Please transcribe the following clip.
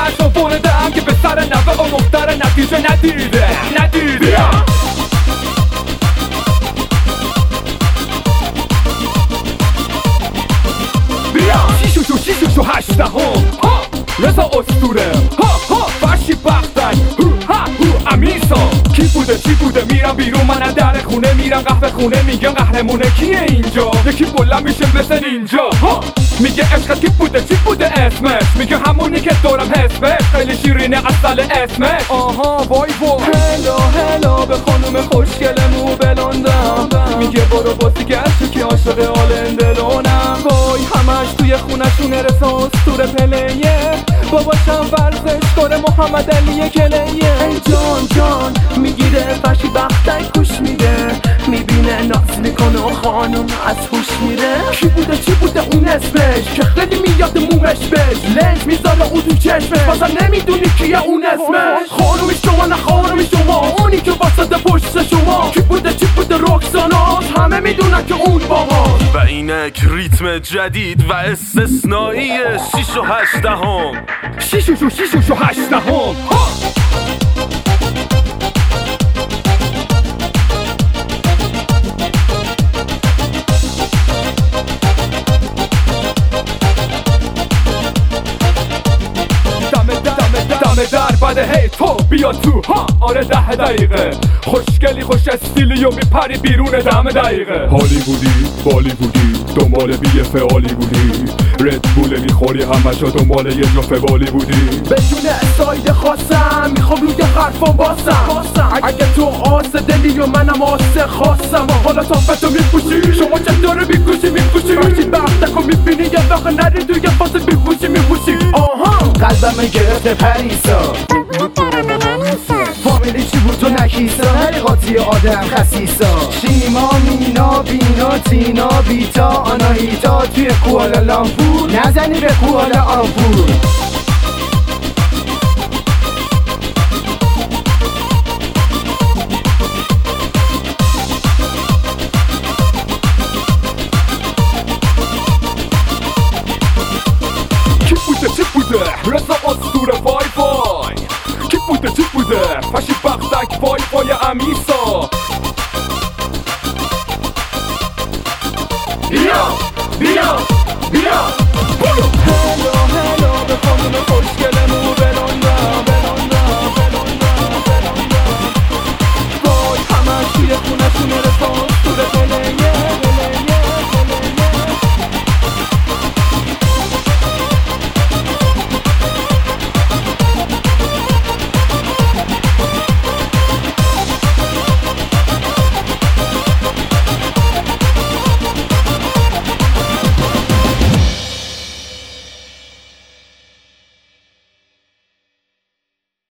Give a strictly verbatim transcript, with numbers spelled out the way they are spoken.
چشم بردم که به سر نوه و مختر نتیجه ندیده ندیده شیشوشو شیشوشو هشته هم ها رضا اسطوره ها ها فرشی بختک هو ها هو امیسا کی بوده چی بوده میرم بیرون من در خونه میرم قهوه خونه میگم قهرمونه کیه اینجا یکی بلند میشه مثل اینجا ها میگه عشقت کی بوده چی بوده اسمش میگه همونی که دارم حسبش خیلی شیرینه اصل اسمش آها وای وای هلا هلا به خانم خوشگل مو بلندم میگه برو باسی گشت که عاشق آلندلونم وای همش توی خونشونه رسا اسطوره پلیه باباشم ورزش کاره محمد علی کلیه ای جان جان میگیره فرشی بختک کوش میده میبینه ناز میکنه و خانم از هوش میره کی بوده چی بوده اون اسمش که خیلی میاد مومش بش لنج میذاره او تو چشمش بازم نمیدونی کیه اون اسمش خانومی شما نه خانومی شما اونی که وسط پشت شما کی بوده چی بوده رکساناس همه میدونن که اون بابا و اینک ریتم جدید و استثنایی شیش و هشته هم شیشوشو شیشوشو هشته هم دمه در بده هی تو بیا تو ها آره ده دقیقه خوشگلی خوش استیلی و میپری بیرون دمه دقیقه هالیوودی بالیوودی دنبال بی اف هالیوودی رد بول میخوری همشا دنبال یه جفه بالیوودی بدون ساید خاصم میخوام روی حرفم باسم اگه تو آس دلی و منم آس خاصم حالا تافتو میپوشی شما چطوره میکوشی میپوشی فرشی بختکو میبینی یه وقت نری توی فاز بیهوشی میپوشی آها قلبم گرفته پریسا فامیلی چی بود تو نکیسا حقیقاتی آدم خسیسا شیما مینا بینا تینا بیتا آناهیتا توی کوالالامپور نزنی به کوالالامپور کی بوده چی بوده رضا اسطوره وای وای کی بوده چی بوده فرشی بختک وای وای امیسا